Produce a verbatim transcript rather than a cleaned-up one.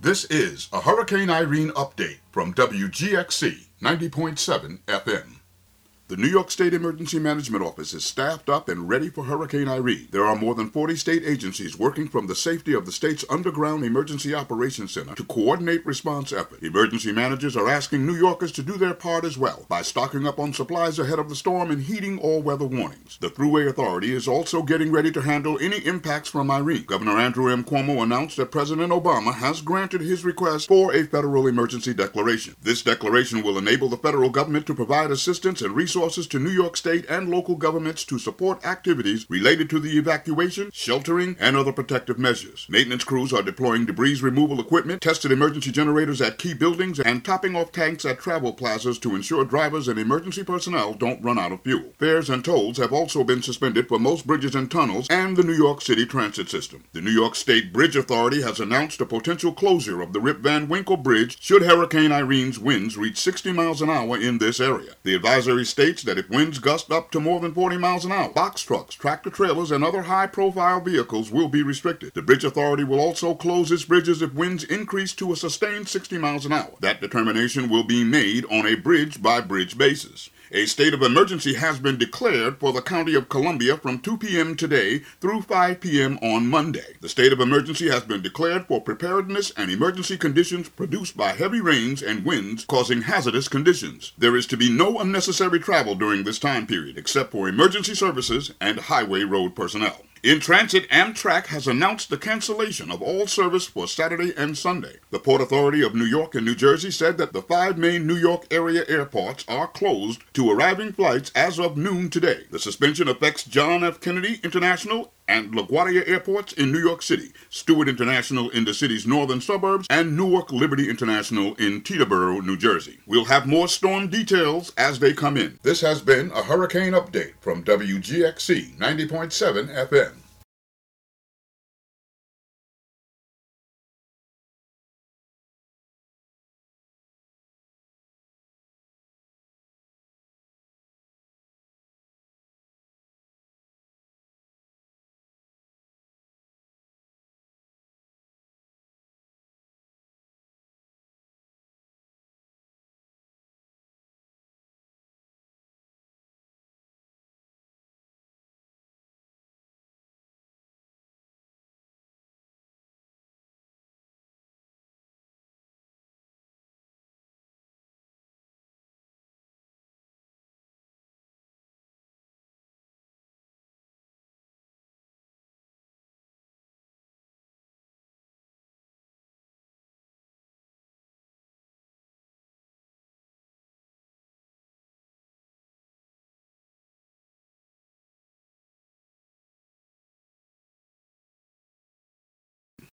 This is a Hurricane Irene update from W G X C ninety point seven F M. The New York State Emergency Management Office is staffed up and ready for Hurricane Irene. There are more than forty state agencies working from the safety of the state's underground emergency operations center to coordinate response efforts. Emergency managers are asking New Yorkers to do their part as well by stocking up on supplies ahead of the storm and heeding all weather warnings. The Thruway Authority is also getting ready to handle any impacts from Irene. Governor Andrew M. Cuomo announced that President Obama has granted his request for a federal emergency declaration. This declaration will enable the federal government to provide assistance and resources to New York State and local governments to support activities related to the evacuation, sheltering, and other protective measures. Maintenance crews are deploying debris removal equipment, tested emergency generators at key buildings, and topping off tanks at travel plazas to ensure drivers and emergency personnel don't run out of fuel. Fares and tolls have also been suspended for most bridges and tunnels and the New York City transit system. The New York State Bridge Authority has announced a potential closure of the Rip Van Winkle Bridge should Hurricane Irene's winds reach sixty miles an hour in this area. The advisory states that if winds gust up to more than forty miles an hour, box trucks, tractor trailers, and other high-profile vehicles will be restricted. The Bridge Authority will also close its bridges if winds increase to a sustained sixty miles an hour. That determination will be made on a bridge-by-bridge basis. A state of emergency has been declared for the County of Columbia from two p.m. today through five p.m. on Monday. The state of emergency has been declared for preparedness and emergency conditions produced by heavy rains and winds causing hazardous conditions. There is to be no unnecessary travel during this time period except for emergency services and highway road personnel. In transit, Amtrak has announced the cancellation of all service for Saturday and Sunday. The Port Authority of New York and New Jersey said that the five main New York area airports are closed to arriving flights as of noon today. The suspension affects John F. Kennedy International and LaGuardia airports in New York City, Stewart International in the city's northern suburbs, and Newark Liberty International in Teterboro, New Jersey. We'll have more storm details as they come in. This has been a Hurricane Update from W G X C ninety point seven F M.